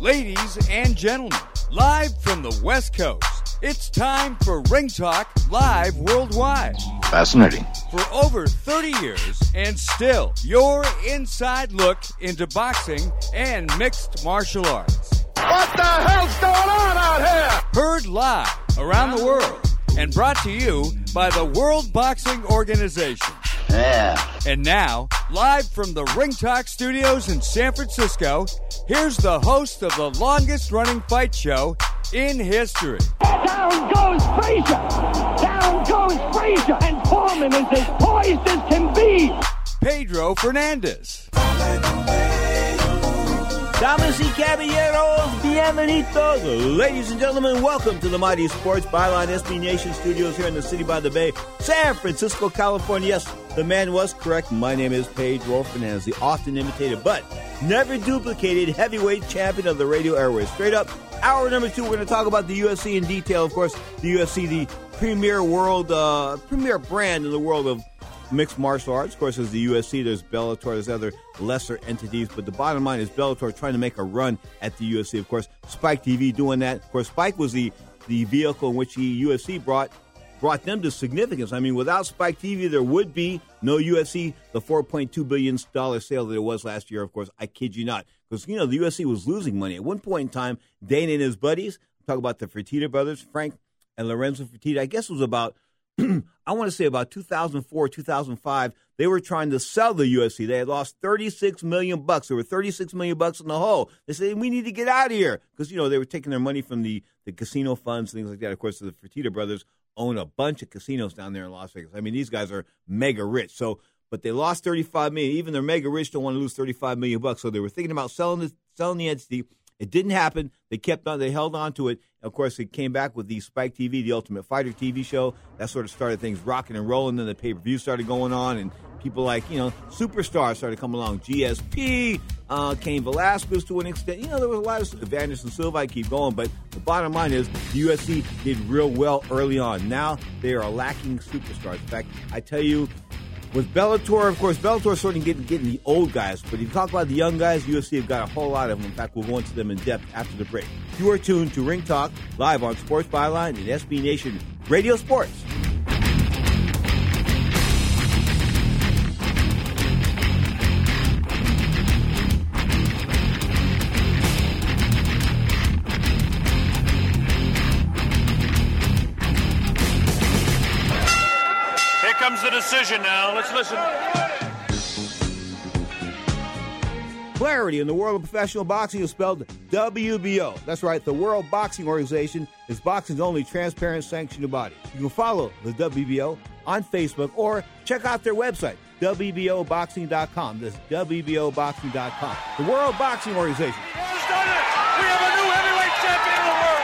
Ladies and gentlemen, live from the West Coast, it's time for Ring Talk Live Worldwide. Fascinating. For over 30 years, and still, your inside look into boxing and mixed martial arts. What the hell's going on out here? Heard live around the world and brought to you by the World Boxing Organization. Yeah. And now, live from the Ring Talk Studios in San Francisco, here's the host of the longest-running fight show in history. Down goes Frazier! Down goes Frazier! And Foreman is as poised as can be! Pedro Fernandez. Damas y caballeros, bienvenidos. Ladies and gentlemen, welcome to the Mighty Sports Byline SB Nation Studios here in the City by the Bay, San Francisco, California. Yes, the man was correct. My name is Pedro Fernandez, the often imitated but never duplicated heavyweight champion of the radio airways. Straight up, hour number 2, we're going to talk about the UFC in detail. Of course, the UFC, the premier brand in the world of mixed martial arts. Of course, there's the UFC, there's Bellator, there's other lesser entities, but the bottom line is Bellator trying to make a run at the UFC. Of course, Spike TV doing that. Of course, Spike was the vehicle in which the UFC brought them to significance. I mean, without Spike TV, there would be no UFC, the $4.2 billion sale that it was last year. Of course, I kid you not, because, the UFC was losing money. At one point in time, Dana and his buddies, talk about the Fertitta brothers, Frank and Lorenzo Fertitta, I guess it was about I want to say about 2004, 2005, they were trying to sell the UFC. They had lost $36 million. There were $36 million in the hole. They said, we need to get out of here. Because, they were taking their money from the casino funds, things like that. Of course, the Fertitta brothers own a bunch of casinos down there in Las Vegas. I mean, these guys are mega rich. But they lost $35 million. Even their mega rich don't want to lose $35 million. So they were thinking about selling the entity. It didn't happen. They kept on. They held on to it. Of course, it came back with the Spike TV, the Ultimate Fighter TV show. That sort of started things rocking and rolling. Then the pay-per-view started going on, and people like, superstars started coming along. GSP, Cain Velasquez to an extent. There was a lot of Anderson Silva. I keep going, but the bottom line is the UFC did real well early on. Now they are lacking superstars. In fact, I tell you, with Bellator, of course, Bellator is sort of getting the old guys. But if you talk about the young guys, UFC have got a whole lot of them. In fact, we'll go into them in depth after the break. You are tuned to Ring Talk, live on Sports Byline and SB Nation Radio Sports. The decision now. Let's listen. Clarity in the world of professional boxing is spelled WBO. That's right. The World Boxing Organization is boxing's only transparent sanctioned body. You can follow the WBO on Facebook or check out their website, WBOboxing.com. That's WBOboxing.com. The World Boxing Organization. Has done it. We have a new heavyweight champion of the world.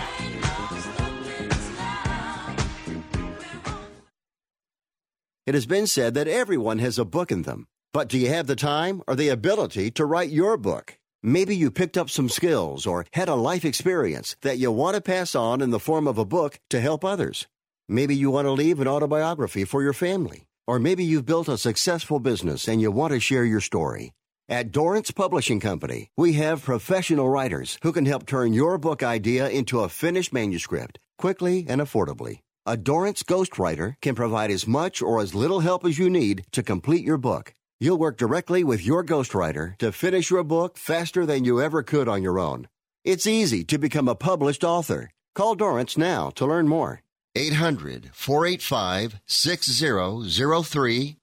It has been said that everyone has a book in them. But do you have the time or the ability to write your book? Maybe you picked up some skills or had a life experience that you want to pass on in the form of a book to help others. Maybe you want to leave an autobiography for your family. Or maybe you've built a successful business and you want to share your story. At Dorrance Publishing Company, we have professional writers who can help turn your book idea into a finished manuscript quickly and affordably. A Dorrance ghostwriter can provide as much or as little help as you need to complete your book. You'll work directly with your ghostwriter to finish your book faster than you ever could on your own. It's easy to become a published author. Call Dorrance now to learn more. 800-485-6003.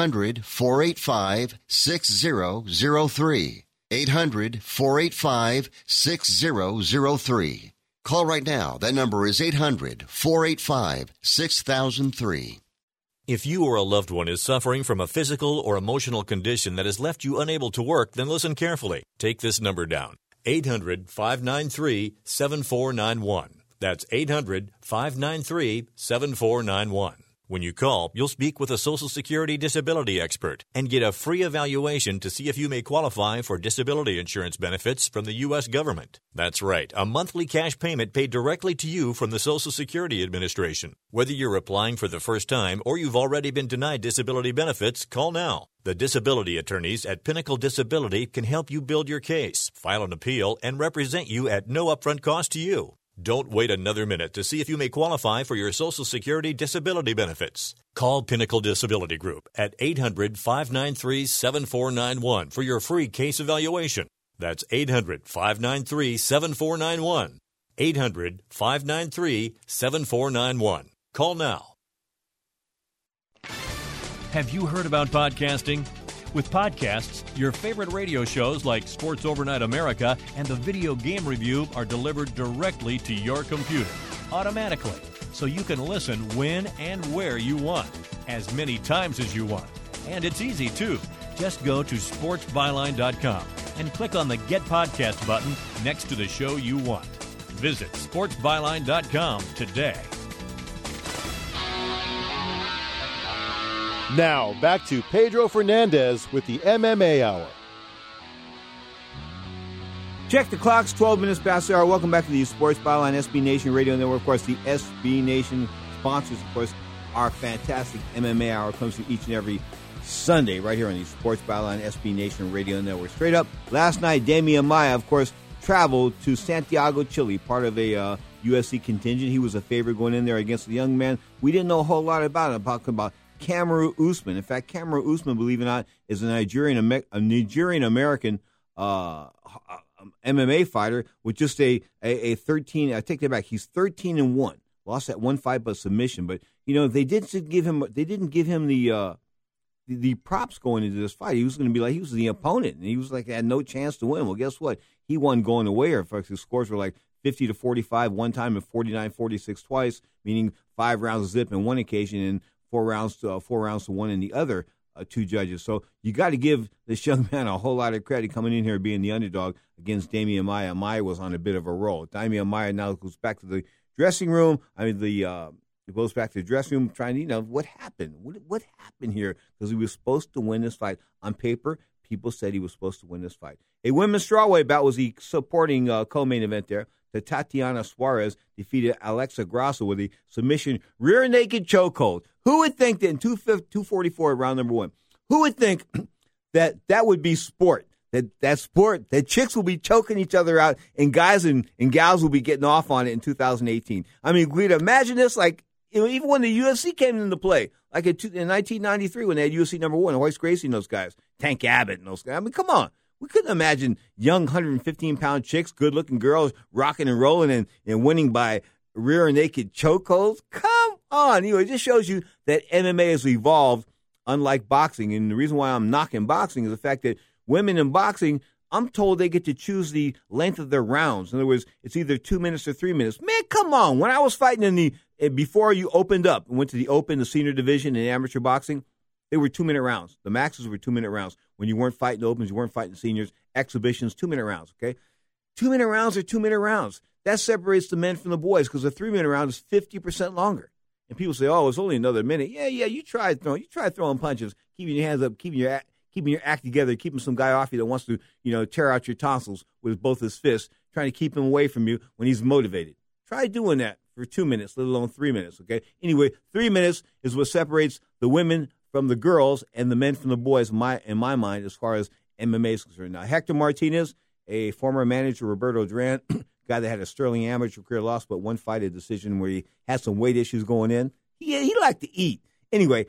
800-485-6003. 800-485-6003. Call right now. That number is 800-485-6003. If you or a loved one is suffering from a physical or emotional condition that has left you unable to work, then listen carefully. Take this number down. 800-593-7491. That's 800-593-7491. When you call, you'll speak with a Social Security disability expert and get a free evaluation to see if you may qualify for disability insurance benefits from the U.S. government. That's right, a monthly cash payment paid directly to you from the Social Security Administration. Whether you're applying for the first time or you've already been denied disability benefits, call now. The disability attorneys at Pinnacle Disability can help you build your case, file an appeal, and represent you at no upfront cost to you. Don't wait another minute to see if you may qualify for your Social Security disability benefits. Call Pinnacle Disability Group at 800-593-7491 for your free case evaluation. That's 800-593-7491. 800-593-7491. Call now. Have you heard about podcasting? With podcasts, your favorite radio shows like Sports Overnight America and the Video Game Review are delivered directly to your computer, automatically, so you can listen when and where you want, as many times as you want. And it's easy, too. Just go to sportsbyline.com and click on the Get Podcast button next to the show you want. Visit sportsbyline.com today. Now, back to Pedro Fernandez with the MMA Hour. Check the clocks, 12 minutes past the hour. Welcome back to the Sports Byline SB Nation Radio Network. Of course, the SB Nation sponsors, of course, our fantastic MMA Hour comes to each and every Sunday right here on the Sports Byline SB Nation Radio Network. Straight up, last night, Damian Maia, of course, traveled to Santiago, Chile, part of a UFC contingent. He was a favorite going in there against the young man. We didn't know a whole lot about him, about Kamaru Usman. In fact, Kamaru Usman, believe it or not, is a Nigerian-American MMA fighter with just a 13. I take that back. He's 13-1. Lost that one fight by submission, but they didn't give him the props going into this fight. He was going to be like he was the opponent, and he was like had no chance to win. Well, guess what? He won going away. In fact, his scores were like 50-45 one time and 49-46 twice, meaning 5 rounds of zip in one occasion and 4 rounds to 1 in the other two judges. So you got to give this young man a whole lot of credit coming in here being the underdog against Damian Maia. Maia was on a bit of a roll. Damian Maia now goes back to the dressing room. He goes back to the dressing room trying to, what happened? What happened here? Because he was supposed to win this fight. On paper, people said he was supposed to win this fight. A women's strawweight bout was the supporting co-main event there. Tatiana Suarez defeated Alexa Grasso with a submission rear naked chokehold. Who would think that in 244 round number 1, who would think that would be sport? That sport, that chicks will be choking each other out and guys and gals will be getting off on it in 2018. I mean, Guido, imagine this, like, even when the UFC came into play, like in 1993 when they had UFC number 1, Royce Gracie and those guys, Tank Abbott and those guys. I mean, come on. We couldn't imagine young 115-pound chicks, good-looking girls, rocking and rolling and winning by rear naked chokeholds. Come on. It just shows you that MMA has evolved, unlike boxing. And the reason why I'm knocking boxing is the fact that women in boxing, I'm told they get to choose the length of their rounds. In other words, it's either 2 minutes or 3 minutes. Man, come on. When I was fighting before you opened up and went to the open, the senior division in amateur boxing, they were 2-minute rounds. The maxes were 2-minute rounds. When you weren't fighting opens, you weren't fighting seniors, exhibitions, 2-minute rounds, okay? 2-minute rounds are 2-minute rounds. That separates the men from the boys because a 3-minute round is 50% longer. And people say, oh, it's only another minute. Yeah, you try throwing punches, keeping your hands up, keeping your act together, keeping some guy off you that wants to, tear out your tonsils with both his fists, trying to keep him away from you when he's motivated. Try doing that for 2 minutes, let alone 3 minutes, okay? Anyway, 3 minutes is what separates the women from the girls and the men from the boys, in my mind, as far as MMA is concerned. Now, Hector Martinez, a former manager, Roberto Duran, guy that had a sterling amateur career, lost but one fight, a decision where he had some weight issues going in. He liked to eat. Anyway,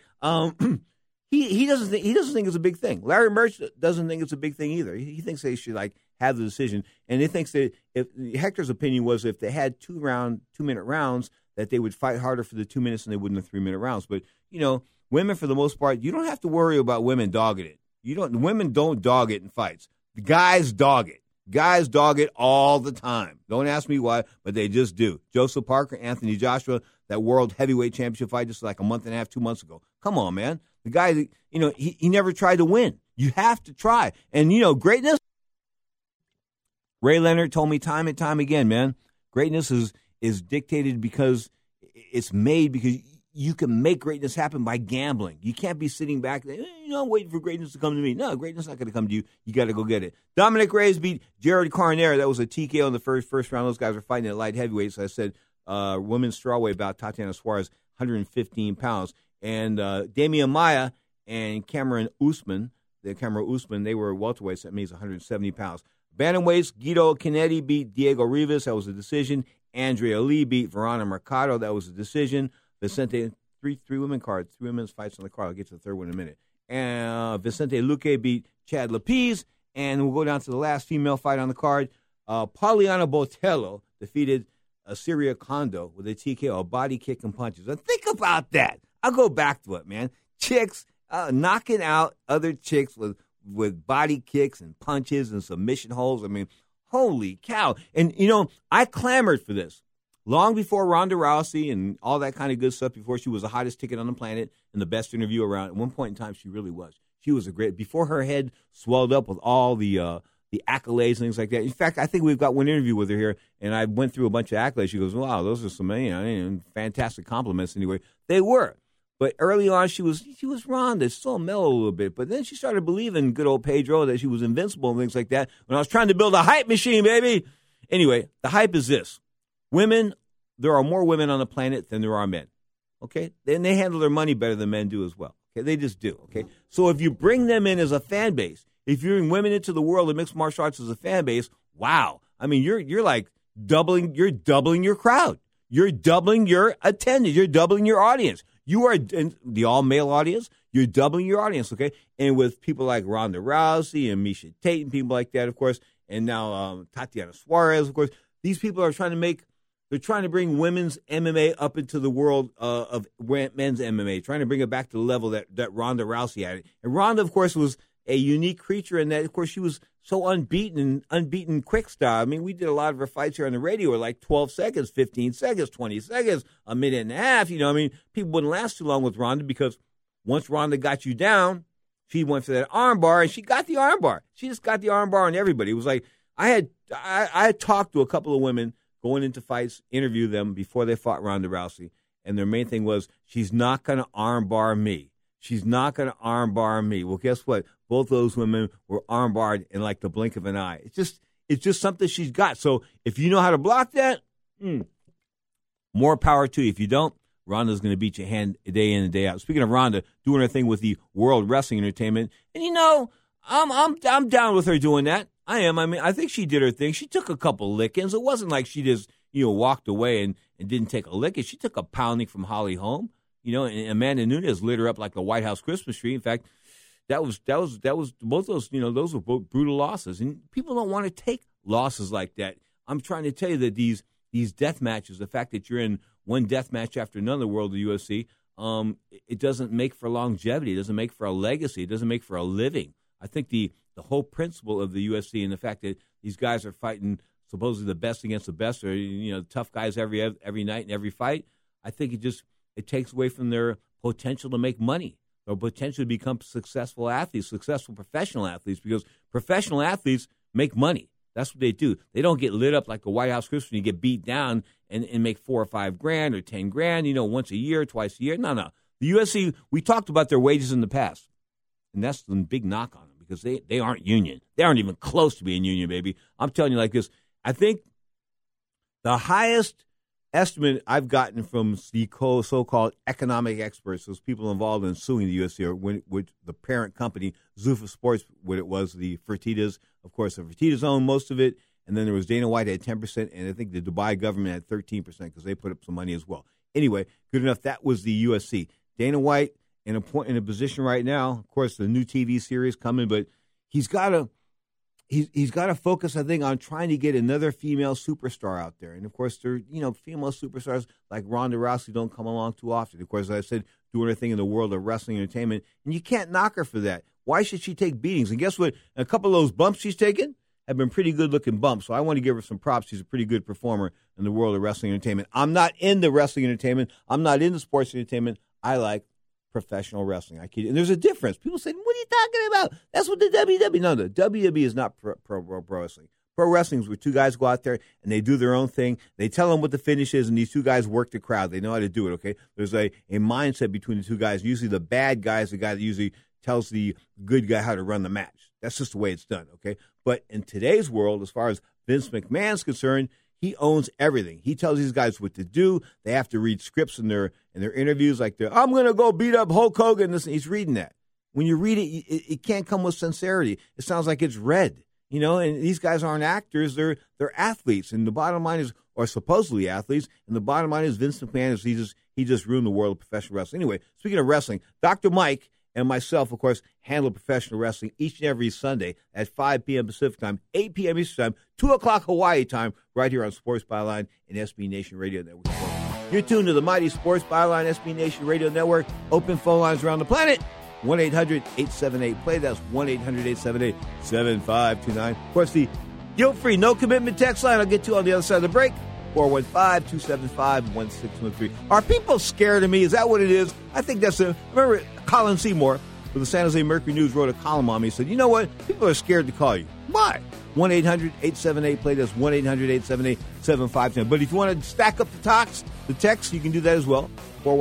he doesn't think it's a big thing. Larry Merch doesn't think it's a big thing either. He thinks they should have the decision, and he thinks that if Hector's opinion was if they had 2-minute rounds, that they would fight harder for the 2 minutes than they would in the 3-minute rounds. But women, for the most part, you don't have to worry about women dogging it. Women don't dog it in fights. The guys dog it. Guys dog it all the time. Don't ask me why, but they just do. Joseph Parker, Anthony Joshua, that world heavyweight championship fight just like a month and a half, 2 months ago. Come on, man. The guy, he never tried to win. You have to try. And, greatness, Ray Leonard told me time and time again, man, greatness is dictated because it's made because you can make greatness happen by gambling. You can't be sitting back there, I'm waiting for greatness to come to me. No, greatness is not going to come to you. You got to go get it. Dominic Reyes beat Jared Carnera. That was a TKO in the first round. Those guys were fighting at light heavyweight. So I said women's strawweight bout, Tatiana Suarez, 115 pounds. And Damian Maia and Cameron Usman, they were welterweights. That means 170 pounds. Bantamweights, Guido Canetti beat Diego Rivas. That was a decision. Andrea Lee beat Verona Mercado. That was a decision. Vicente, three women's fights on the card. I'll get to the third one in a minute. And Vicente Luque beat Chad Lapise. And we'll go down to the last female fight on the card. Pauliana Botelho defeated Syria Kondo with a TKO, a body kick and punches. And think about that. I'll go back to it, man. Chicks knocking out other chicks with body kicks and punches and submission holds. I mean, holy cow. And, I clamored for this. Long before Ronda Rousey and all that kind of good stuff, before she was the hottest ticket on the planet and the best interview around, at one point in time, she really was. She was before her head swelled up with all the accolades and things like that. In fact, I think we've got one interview with her here, and I went through a bunch of accolades. She goes, wow, those are some fantastic compliments anyway. They were. But early on, she was Ronda, still mellow a little bit. But then she started believing good old Pedro that she was invincible and things like that when I was trying to build a hype machine, baby. Anyway, the hype is this. Women, there are more women on the planet than there are men, okay? And they handle their money better than men do as well, okay? They just do, okay? So if you bring them in as a fan base, if you bring women into the world of mixed martial arts as a fan base, wow. I mean, you're like doubling your crowd. You're doubling your attendance. You're doubling your audience. You are the all-male audience. You're doubling your audience, okay? And with people like Ronda Rousey and Miesha Tate and people like that, of course, and now Tatiana Suarez, of course, these people are trying to bring women's MMA up into the world of men's MMA, trying to bring it back to the level that Ronda Rousey had. And Ronda, of course, was a unique creature in that, of course, she was so unbeaten quick style. I mean, we did a lot of her fights here on the radio were like 12 seconds, 15 seconds, 20 seconds, a minute and a half. People wouldn't last too long with Ronda because once Ronda got you down, she went for that arm bar, and she got the arm bar. She just got the arm bar on everybody. It was like I had talked to a couple of women going into fights, interview them before they fought Ronda Rousey, and their main thing was, she's not going to arm bar me. She's not going to arm bar me. Well, guess what? Both those women were arm barred in like the blink of an eye. It's just something she's got. So if you know how to block that, more power to you. If you don't, Ronda's going to beat your hand day in and day out. Speaking of Ronda, doing her thing with the World Wrestling Entertainment, and I'm down with her doing that. I am. I mean, I think she did her thing. She took a couple lickings. It wasn't like she just, walked away and didn't take a licking. She took a pounding from Holly Holm, and Amanda Nunes lit her up like the White House Christmas tree. In fact, that was both those, those were both brutal losses. And people don't want to take losses like that. I'm trying to tell you that these death matches, the fact that you're in one death match after another, world of the UFC, it doesn't make for longevity. It doesn't make for a legacy. It doesn't make for a living. I think the whole principle of the UFC and the fact that these guys are fighting supposedly the best against the best, or tough guys every night and every fight, I think it takes away from their potential to make money, or potential to become successful athletes, successful professional athletes, because professional athletes make money. That's what they do. They don't get lit up like a White House Christmas and you get beat down and make $4 or $5 grand or $10 grand, once a year, twice a year. No. The UFC, we talked about their wages in the past, and that's the big knock on them, because they aren't union. They aren't even close to being union, baby. I'm telling you like this. I think the highest estimate I've gotten from the so-called economic experts, those people involved in suing the UFC, or with the parent company, Zuffa Sports, what it was, the Fertittas. Of course, the Fertittas owned most of it, and then there was Dana White had 10%, and I think the Dubai government had 13% because they put up some money as well. Anyway, good enough. That was the UFC. Dana White in a position right now. Of course, the new TV series coming, but he's got to focus, I think, on trying to get another female superstar out there. And of course, female superstars like Ronda Rousey don't come along too often. Of course, as I said, doing her thing in the world of wrestling entertainment, and you can't knock her for that. Why should she take beatings? And guess what? A couple of those bumps she's taken have been pretty good-looking bumps. So I want to give her some props. She's a pretty good performer in the world of wrestling entertainment. I'm not into wrestling entertainment. I'm not into sports entertainment. I like professional wrestling. And there's a difference. People say, what are you talking about? That's what the WWE. No, the WWE is not pro wrestling. Pro wrestling is where two guys go out there and they do their own thing. They tell them what the finish is, and these two guys work the crowd. They know how to do it, okay? There's a mindset between the two guys. Usually the bad guy is the guy that usually tells the good guy how to run the match. That's just the way it's done, okay? But in today's world, as far as Vince McMahon's concerned, he owns everything. He tells these guys what to do. They have to read scripts in their interviews, like I'm going to go beat up Hulk Hogan. He's reading that. When you read it, it can't come with sincerity. It sounds like it's read. You know, and these guys aren't actors; they're athletes. And the bottom line is, or supposedly athletes. And the bottom line is, Vince McMahon he just ruined the world of professional wrestling. Anyway, speaking of wrestling, Dr. Mike and myself, of course, handle professional wrestling each and every Sunday at 5 p.m. Pacific time, 8 p.m. Eastern time, 2 o'clock Hawaii time, right here on Sports Byline and SB Nation Radio Network. You're tuned to the mighty Sports Byline SB Nation Radio Network. Open phone lines around the planet. 1-800-878-PLAY. That's 1-800-878-7529. Of course, the guilt-free, no-commitment text line I'll get to on the other side of the break, 415-275-1613. Are people scared of me? Is that what it is? I think that's remember Colin Seymour with the San Jose Mercury News wrote a column on me. He said, you know what? People are scared to call you. Why? 1-800-878-PLAY. That's 1-800-878-7529. But if you want to stack up the text, you can do that as well.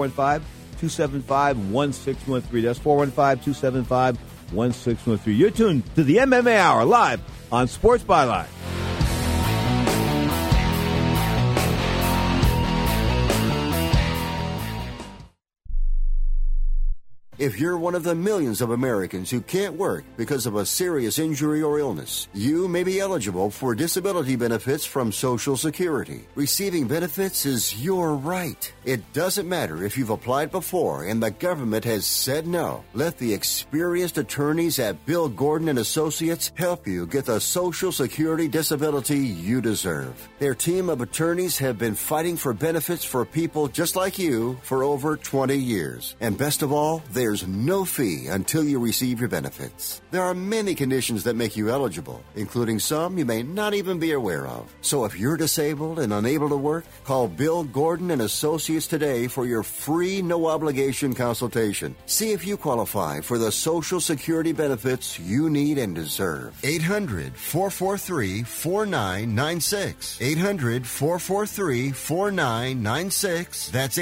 415-275-1613. That's 415-275-1613. You're tuned to the MMA Hour live on Sports Byline. If you're one of the millions of Americans who can't work because of a serious injury or illness, you may be eligible for disability benefits from Social Security. Receiving benefits is your right. It doesn't matter if you've applied before and the government has said no. Let the experienced attorneys at Bill Gordon and Associates help you get the Social Security disability you deserve. Their team of attorneys have been fighting for benefits for people just like you for over 20 years. And best of all, there's no fee until you receive your benefits. There are many conditions that make you eligible, including some you may not even be aware of. So if you're disabled and unable to work, call Bill Gordon and Associates today for your free, no-obligation consultation. See if you qualify for the Social Security benefits you need and deserve. 800-443-4996. 800-443-4996. That's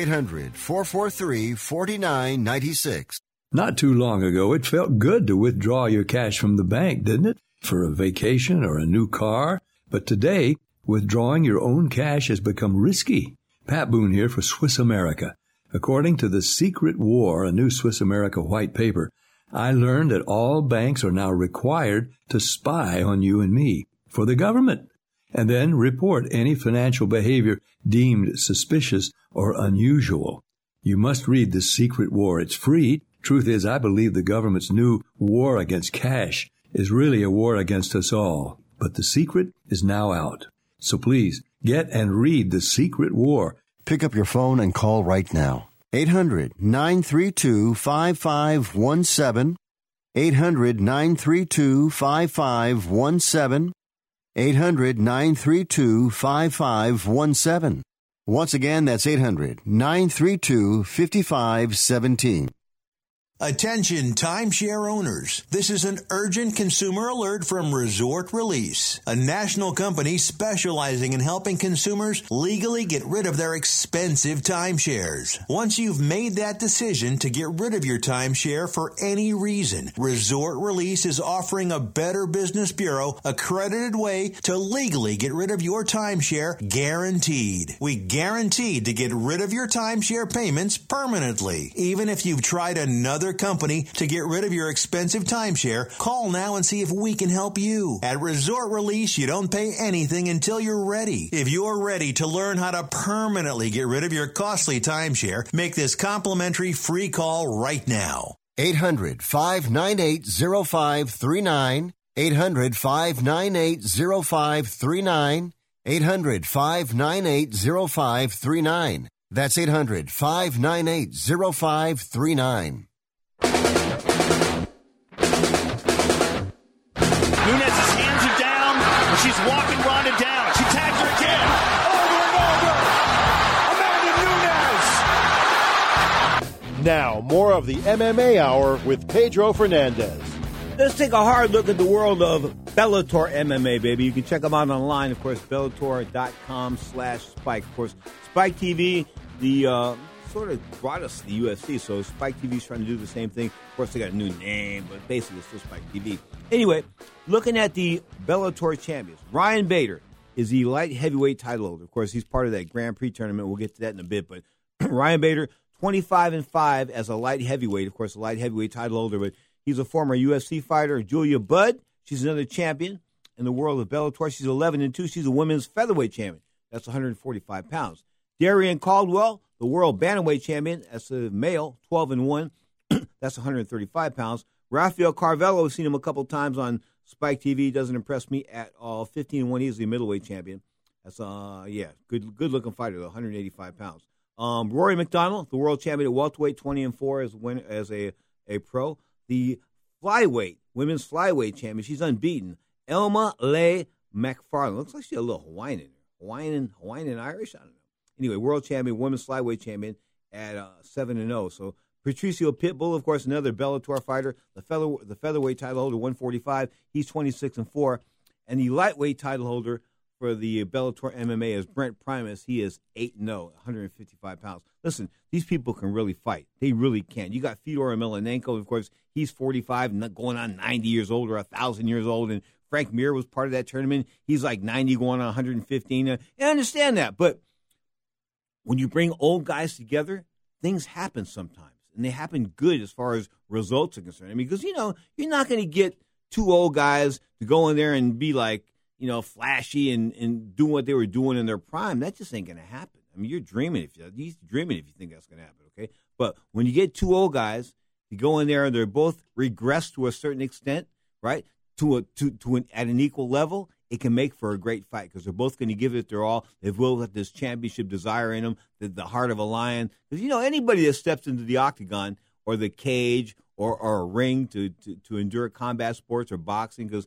800-443-4996. Not too long ago, it felt good to withdraw your cash from the bank, didn't it? For a vacation or a new car. But today, withdrawing your own cash has become risky. Pat Boone here for Swiss America. According to The Secret War, a new Swiss America white paper, I learned that all banks are now required to spy on you and me for the government, and then report any financial behavior deemed suspicious or unusual. You must read The Secret War. It's free. Truth is, I believe the government's new war against cash is really a war against us all. But the secret is now out. So please, get and read The Secret War. Pick up your phone and call right now. 800-932-5517. 800-932-5517. 800-932-5517. Once again, that's 800-932-5517. Attention timeshare owners. This is an urgent consumer alert from Resort Release, a national company specializing in helping consumers legally get rid of their expensive timeshares. Once you've made that decision to get rid of your timeshare for any reason, Resort Release is offering a Better Business Bureau accredited way to legally get rid of your timeshare, guaranteed. We guaranteed to get rid of your timeshare payments permanently. Even if you've tried another company to get rid of your expensive timeshare, call now and see if we can help you. At Resort Release, you don't pay anything until you're ready. If you're ready to learn how to permanently get rid of your costly timeshare, make this complimentary free call right now. 800-598-0539. 800-598-0539. 800-598-0539. That's 800-598-0539. Nunez's hands are down. She's walking Ronda down. She tagged her again. Over and over. Amanda Nunes. Now, more of the MMA Hour with Pedro Fernandez. Let's take a hard look at the world of Bellator MMA, baby. You can check them out online, of course, Bellator.com/Spike. Of course, Spike TV, the sort of brought us to the UFC, so Spike TV is trying to do the same thing. Of course, they got a new name, but basically it's still Spike TV. Anyway, looking at the Bellator champions, Ryan Bader is the light heavyweight title holder. Of course, he's part of that Grand Prix tournament. We'll get to that in a bit, but Ryan Bader, 25-5 as a light heavyweight. Of course, a light heavyweight title holder, but he's a former UFC fighter. Julia Budd, she's another champion in the world of Bellator. She's 11-2. She's a women's featherweight champion. That's 145 pounds. Darian Caldwell, the world bantamweight champion. That's a male, 12-1. That's 135 pounds. Rafael Carvalho, I've seen him a couple times on Spike TV. Doesn't impress me at all. 15-1. He's the middleweight champion. That's good looking fighter, though, 185 pounds. Rory McDonald, the world champion at welterweight, 20-4 as a pro. The flyweight, women's flyweight champion, she's unbeaten. Elma Leigh McFarland. Looks like she's a little Hawaiian in her. Hawaiian Irish? I don't know. Anyway, world champion, women's flyweight champion at 7-0. So Patricio Pitbull, of course, another Bellator fighter. The featherweight title holder, 145. He's 26-4. And the lightweight title holder for the Bellator MMA is Brent Primus. He is 8-0, 155 pounds. Listen, these people can really fight. They really can. You got Fedor Emelianenko, of course. He's 45, going on 90 years old or 1,000 years old. And Frank Mir was part of that tournament. He's like 90 going on 115. I understand that. But when you bring old guys together, things happen sometimes. And they happen good as far as results are concerned. I mean, because, you're not going to get two old guys to go in there and be like, flashy and doing what they were doing in their prime. That just ain't going to happen. I mean, you're dreaming if you think that's going to happen, okay? But when you get two old guys to go in there and they're both regressed to a certain extent, right, at an equal level, it can make for a great fight because they're both going to give it their all. They've both got this championship desire in them, the heart of a lion. Because, anybody that steps into the octagon or the cage or a ring to endure combat sports or boxing, because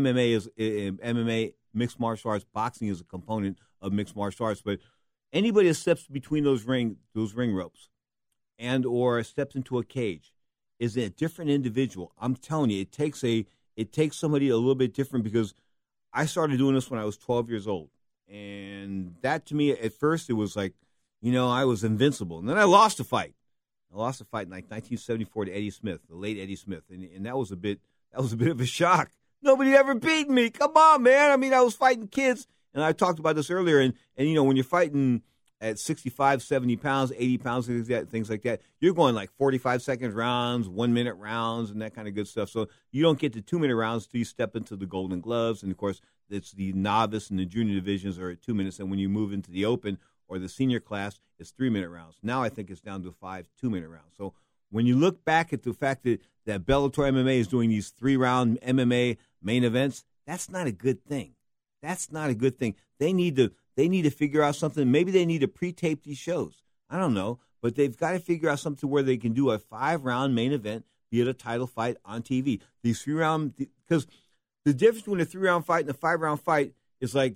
MMA, mixed martial arts, boxing is a component of mixed martial arts. But anybody that steps between those ring ropes and or steps into a cage is a different individual. I'm telling you, it takes somebody a little bit different because I started doing this when I was 12 years old. And that to me, at first, it was like, I was invincible. And then I lost a fight. I lost a fight in like 1974 to Eddie Smith, the late Eddie Smith. And that was a bit of a shock. Nobody ever beat me. Come on, man. I mean, I was fighting kids. And I talked about this earlier. And when you're fighting at 65, 70 pounds, 80 pounds, things like that, you're going like 45-second rounds, 1-minute rounds, and that kind of good stuff. So you don't get to 2-minute rounds until you step into the Golden Gloves. And, of course, it's the novice and the junior divisions are at 2 minutes. And when you move into the open or the senior class, it's 3-minute rounds. Now I think it's down to 5 2-minute rounds. So when you look back at the fact that Bellator MMA is doing these 3-round MMA main events, that's not a good thing. That's not a good thing. They need to figure out something. Maybe they need to pre-tape these shows. I don't know. But they've got to figure out something where they can do a 5-round main event, be it a title fight on TV. These 3-round, because the difference between a 3-round fight and a 5-round fight is like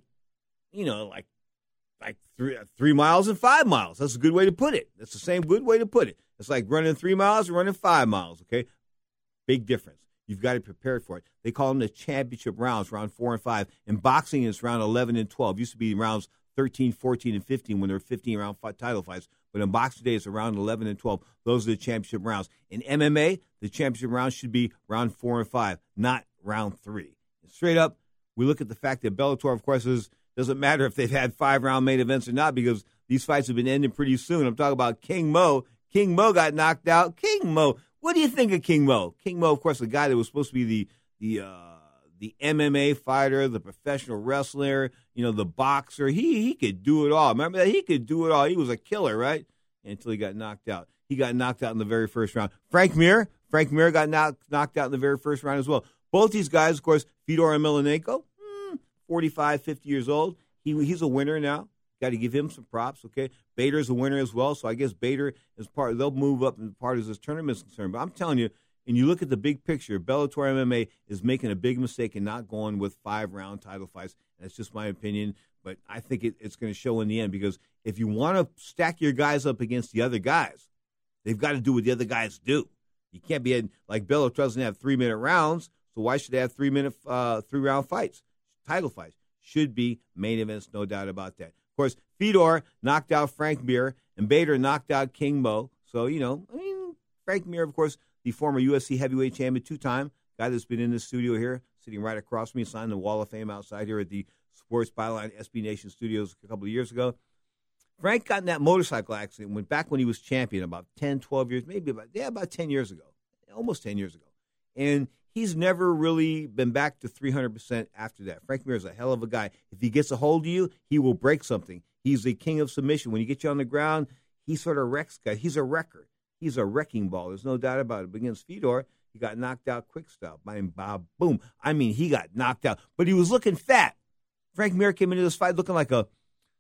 3 miles and 5 miles. That's a good way to put it. That's the same good way to put it. It's like running 3 miles and running 5 miles, okay? Big difference. You've got to be prepared for it. They call them the championship rounds, round 4 and 5. In boxing, it's round 11 and 12. It used to be rounds 13, 14, and 15 when there were 15-round title fights. But in boxing today, it's around 11 and 12. Those are the championship rounds. In MMA, the championship rounds should be round 4 and 5, not round 3. And straight up, we look at the fact that Bellator, of course, doesn't matter if they've had 5-round main events or not because these fights have been ending pretty soon. I'm talking about King Mo. King Mo got knocked out. King Mo. What do you think of King Mo? King Mo, of course, the guy that was supposed to be the MMA fighter, the professional wrestler, the boxer. He could do it all. Remember that? He could do it all. He was a killer, right? Until he got knocked out. He got knocked out in the very first round. Frank Mir got knocked out in the very first round as well. Both these guys, of course, Fedor Emelianenko, 45, 50 years old. He's a winner now. Got to give him some props, okay? Bader's a winner as well, so I guess Bader is they'll move up in part as this tournament is concerned. But I'm telling you, and you look at the big picture, Bellator MMA is making a big mistake in not going with 5-round title fights. That's just my opinion, but I think it's going to show in the end because if you want to stack your guys up against the other guys, they've got to do what the other guys do. You can't be like Bellator doesn't have 3-minute rounds, So why should they have 3-round fights? Title fights should be main events, no doubt about that. Of course, Fedor knocked out Frank Mir, and Bader knocked out King Mo. So, Frank Mir, of course, the former UFC heavyweight champion, 2-time guy that's been in the studio here, sitting right across from me, signed the Wall of Fame outside here at the Sports Byline SB Nation Studios a couple of years ago. Frank got in that motorcycle accident back when he was champion about 10, 12 years, about 10 years ago, almost 10 years ago. And he's never really been back to 300% after that. Frank Mir is a hell of a guy. If he gets a hold of you, he will break something. He's the king of submission. When you get you on the ground, he sort of wrecks guys. He's a wrecker. He's a wrecking ball. There's no doubt about it. But against Fedor, he got knocked out quick style. Boom. I mean, he got knocked out. But he was looking fat. Frank Mir came into this fight looking like a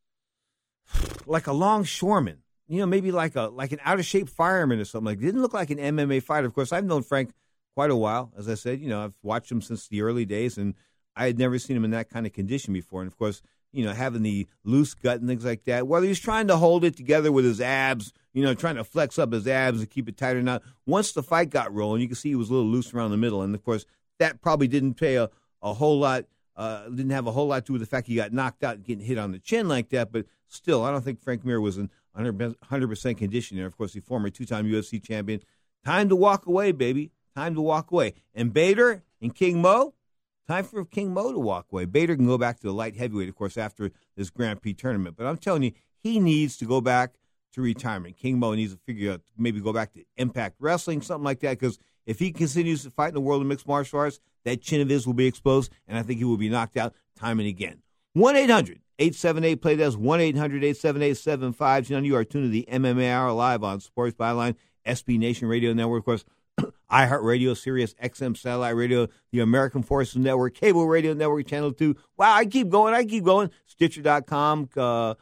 longshoreman. Maybe like an out-of-shape fireman or something. Didn't look like an MMA fighter. Of course, I've known Frank quite a while. As I said, I've watched him since the early days, and I had never seen him in that kind of condition before. And, of course, having the loose gut and things like that, whether he's trying to hold it together with his abs, trying to flex up his abs and keep it tighter now. Once the fight got rolling, you could see he was a little loose around the middle. And, of course, that probably didn't pay a whole lot, didn't have a whole lot to do with the fact he got knocked out and getting hit on the chin like that. But still, I don't think Frank Mir was in 100% condition there. Of course, the former 2-time UFC champion. Time to walk away, baby. Time to walk away. And Bader and King Mo, time for King Mo to walk away. Bader can go back to the light heavyweight, of course, after this Grand Prix tournament. But I'm telling you, he needs to go back to retirement. King Mo needs to figure out, maybe go back to Impact Wrestling, something like that, because if he continues to fight in the world of mixed martial arts, that chin of his will be exposed, and I think he will be knocked out time and again. 1-800-878-PLAY. That's 1-800-878-7529. You are tuned to the MMA Hour live on Sports Byline, SB Nation Radio Network, of course, iHeartRadio, Sirius XM Satellite Radio, the American Forces Network, Cable Radio Network, Channel 2. Wow, I keep going. Stitcher.com. They're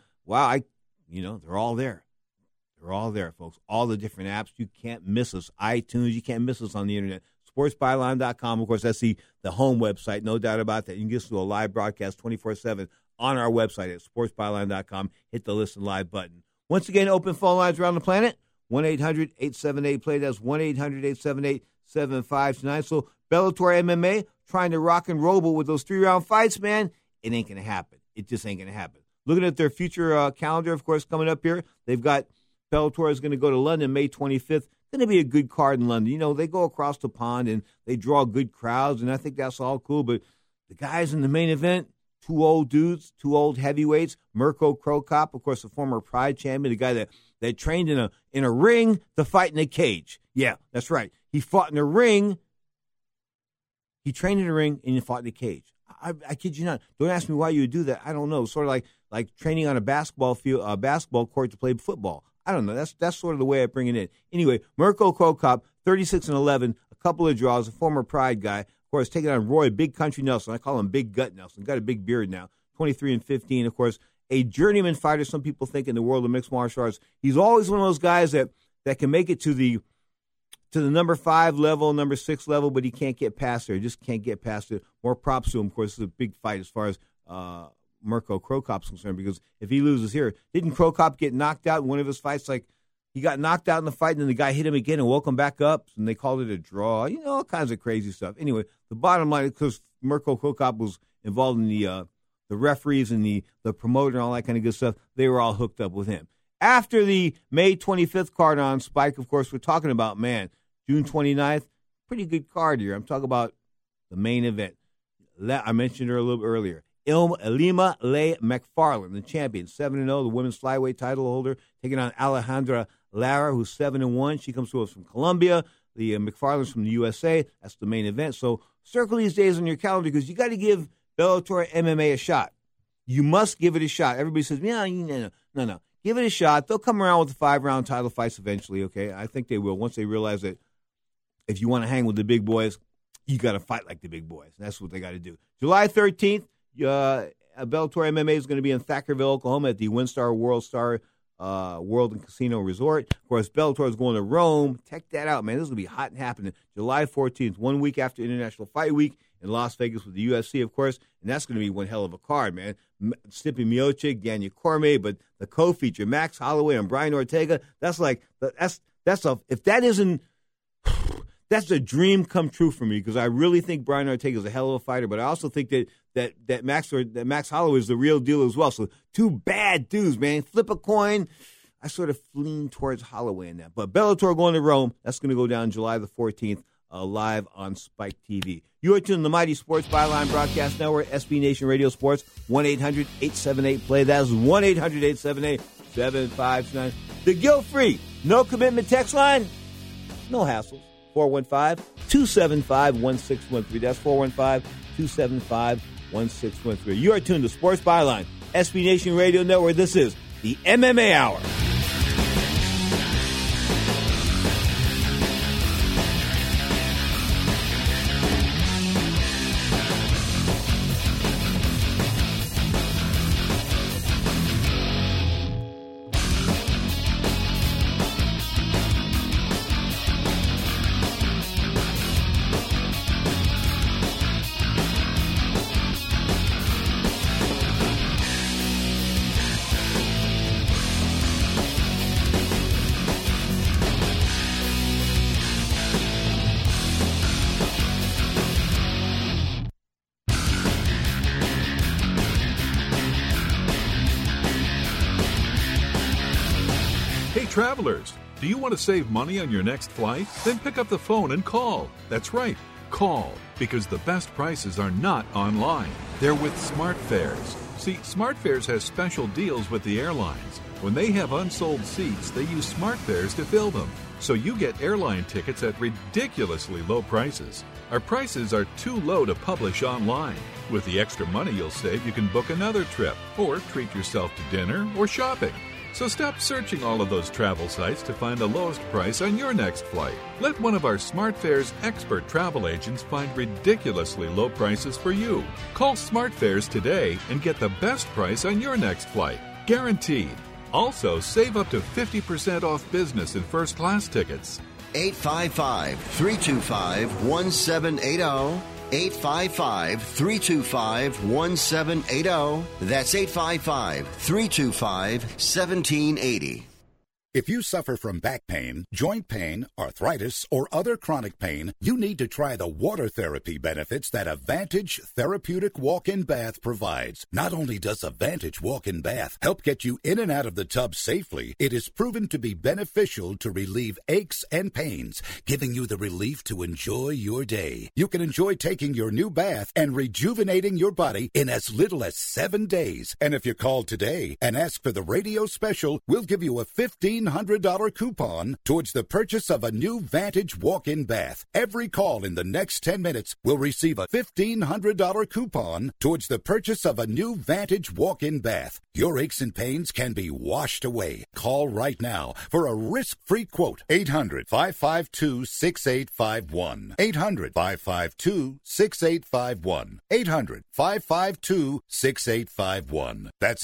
all there. They're all there, folks. All the different apps. You can't miss us. iTunes, you can't miss us on the Internet. SportsByline.com, of course, that's the home website, no doubt about that. You can get us to a live broadcast 24/7 on our website at SportsByline.com. Hit the Listen Live button. Once again, open phone lines around the planet. 1-800-878-PLAY. That's 1-800-878-7529. So Bellator MMA trying to rock and roll, but with those 3-round fights, man, it ain't going to happen. It just ain't going to happen. Looking at their future calendar, of course, coming up here, they've got Bellator is going to go to London May 25th. Going to be a good card in London. They go across the pond and they draw good crowds, and I think that's all cool. But the guys in the main event, 2 old dudes, 2 old heavyweights, Mirko Cro Cop, of course, the former Pride champion, the guy that trained in a ring to fight in a cage. Yeah, that's right. He fought in a ring. He trained in a ring and he fought in a cage. I kid you not. Don't ask me why you would do that. I don't know. Sort of like training on a basketball field, basketball court to play football. I don't know. That's sort of the way I bring it in. Anyway, Mirko Cro Cop, 36-11, a couple of draws, a former Pride guy. Of course, taking on Roy Big Country Nelson. I call him Big Gut Nelson. Got a big beard now. 23-15. Of course, a journeyman fighter, some people think, in the world of mixed martial arts. He's always one of those guys that can make it to the number 5 level, number 6 level, but he can't get past there. He just can't get past it. More props to him. Of course, it's a big fight as far as Mirko Cro Cop's concerned, because if he loses here, didn't Cro Cop get knocked out in one of his fights? Like, he got knocked out in the fight, and then the guy hit him again and woke him back up, and they called it a draw. All kinds of crazy stuff. Anyway, the bottom line, because Mirko Cro Cop was involved in the referees and the promoter and all that kind of good stuff, they were all hooked up with him. After the May 25th card on Spike, of course, we're talking about, June 29th, pretty good card here. I'm talking about the main event. I mentioned her a little earlier. Ilima Lei McFarland, the champion, 7-0, the women's flyweight title holder, taking on Alejandra Lara, who's 7-1. She comes to us from Colombia. The McFarland's from the USA. That's the main event. So circle these days on your calendar, because you got to give Bellator MMA a shot. You must give it a shot. Everybody says, no. Give it a shot. They'll come around with the 5-round title fights eventually, okay? I think they will, once they realize that if you want to hang with the big boys, you got to fight like the big boys. That's what they got to do. July 13th, Bellator MMA is going to be in Thackerville, Oklahoma at the WinStar World and Casino Resort. Of course, Bellator is going to Rome. Check that out, man. This will be hot and happening. July 14th, 1 week after International Fight Week in Las Vegas with the UFC, of course. And that's going to be one hell of a card, man. Stipe Miocic, Daniel Cormier, but the co-feature, Max Holloway and Brian Ortega, if that that's a dream come true for me because I really think Brian Ortega is a hell of a fighter, but I also think that Max Holloway is the real deal as well. So two bad dudes, man. Flip a coin. I sort of lean towards Holloway in that. But Bellator going to Rome. That's going to go down July the 14th, live on Spike TV. You are tuned to the Mighty Sports Byline Broadcast Network, SB Nation Radio Sports, 1-800-878-PLAY. That is 1-800-878-7529. The guilt-free, no-commitment text line, no hassles. 415-275-1613. That's 415-275-1613. You are tuned to Sports Byline, SB Nation Radio Network. This is the MMA Hour. Travelers, do you want to save money on your next flight? Then pick up the phone and call. That's right, call, because the best prices are not online. They're with SmartFares. See, SmartFares has special deals with the airlines. When they have unsold seats, they use SmartFares to fill them. So you get airline tickets at ridiculously low prices. Our prices are too low to publish online. With the extra money you'll save, you can book another trip or treat yourself to dinner or shopping. So stop searching all of those travel sites to find the lowest price on your next flight. Let one of our SmartFares expert travel agents find ridiculously low prices for you. Call SmartFares today and get the best price on your next flight. Guaranteed. Also, save up to 50% off business and first class tickets. 855-325-1780. 855-325-1780. That's 855-325-1780. If you suffer from back pain, joint pain, arthritis, or other chronic pain, you need to try the water therapy benefits that Advantage Therapeutic Walk-In Bath provides. Not only does Advantage Walk-In Bath help get you in and out of the tub safely, it is proven to be beneficial to relieve aches and pains, giving you the relief to enjoy your day. You can enjoy taking your new bath and rejuvenating your body in as little as 7 days. And if you call today and ask for the radio special, we'll give you a $1,500 coupon towards the purchase of a new Vantage walk-in bath. Every call in the next 10 minutes will receive a $1,500 coupon towards the purchase of a new Vantage walk-in bath. Your aches and pains can be washed away. Call right now for a risk-free quote. 800-552-6851. 800-552-6851. 800-552-6851. That's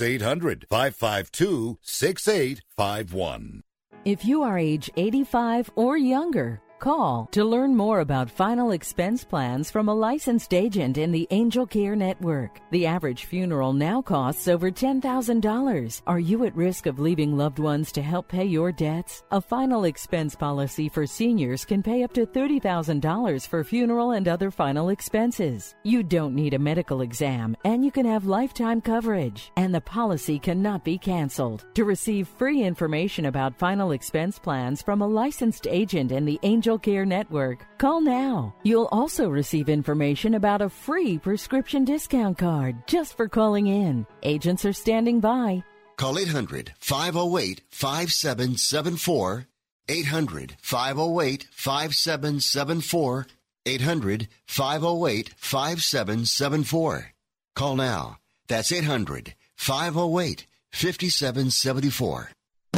800-552-6851. If you are age 85 or younger, call to learn more about final expense plans from a licensed agent in the Angel Care Network. The average funeral now costs over $10,000. Are you at risk of leaving loved ones to help pay your debts? A final expense policy for seniors can pay up to $30,000 for funeral and other final expenses. You don't need a medical exam, and you can have lifetime coverage, and the policy cannot be canceled. To receive free information about final expense plans from a licensed agent in the Angel Care Network, call now. You'll also receive information about a free prescription discount card just for calling in. Agents are standing by. Call 800-508-5774. 800-508-5774. 800-508-5774. Call now. That's 800-508-5774.